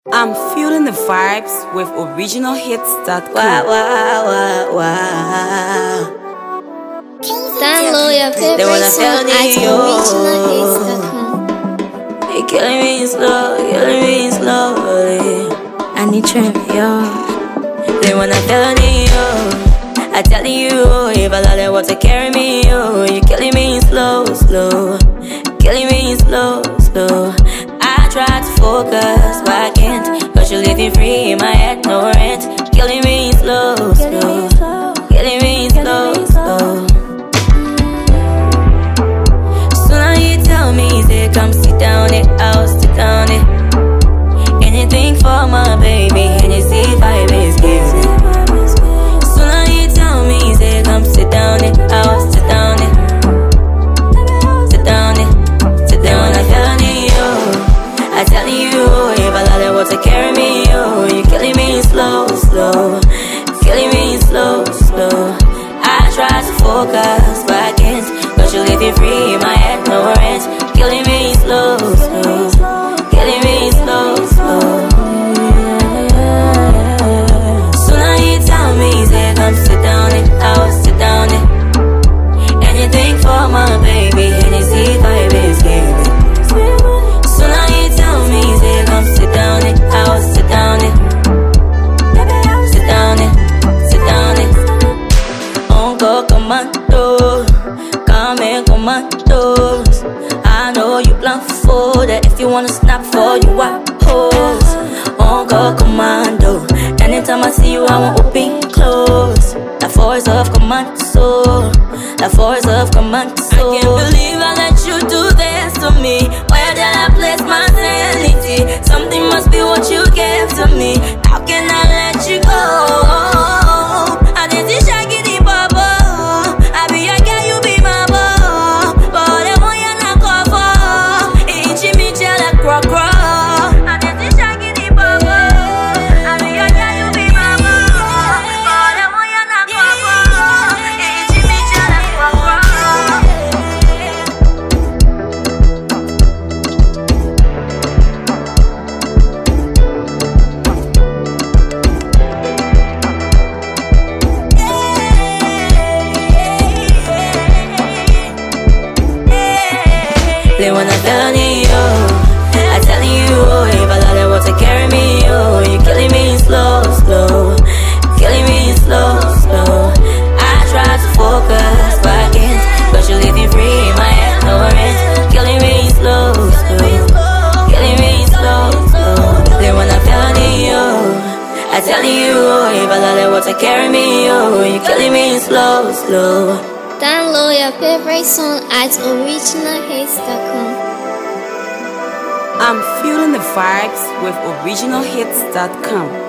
I'm feeling the vibes with originalhits.com. Wow. Download your favorite song at originalhits.com. You're killing me slowly. I need yo. They wanna felony yo. I tell you, if I let water carry me yo. You're killing me slow. Killing me slow. I try to focus, but I can't. Cause you're living free in my head, no rent. Killing me slow. Killing me slow. So now you tell me, say come sit down it, I'll sit down it. Anything for my baby, and you see vibe is giving. So now you tell me, say come sit down it, I'll sit down it. Sit down I feel it, yo. I tell you, if I let water carry me, yo. You're killing me slow. Killing me slow. I try to focus, but I can't. Cause you're living free in my head, no rent. Killing me slow. Killing me slow. So now you tell me, say come sit down it, I'll sit down it. Anything for my baby, and you see vibe is giving. So now you tell me, say come sit down it, I'll sit down it. Sit down it. On go commando, come in commandos. I know you plan for that. If you wanna snap for you, I pose. On go commando. Anytime I see you, I want open close. The force of command, so the force of command, so I can't believe I let you do this to me. Where did I place my sanity? Something must be what you gave to me. How can I let you go? I didn't shaggy the bubble. I be a girl, you be my boo. But I want you not cover. It's me, like croc. I didn't shaggy the bubble. I be a girl, you be my boo. But I want you not cover. It's me, like croc. They wanna tell me, yo. I tell you, if I let water carry me, yo. You're killing me slow. Killing me slow. I try to focus, but I can't. Cause you're living free in my head, no rent. Killing me slow. Killing me slow. They wanna tell me, yo. I tell you, if I let water carry me, yo. You're killing me slow. Download your favorite song at originalhits.com. I'm feeling the vibes with originalhits.com.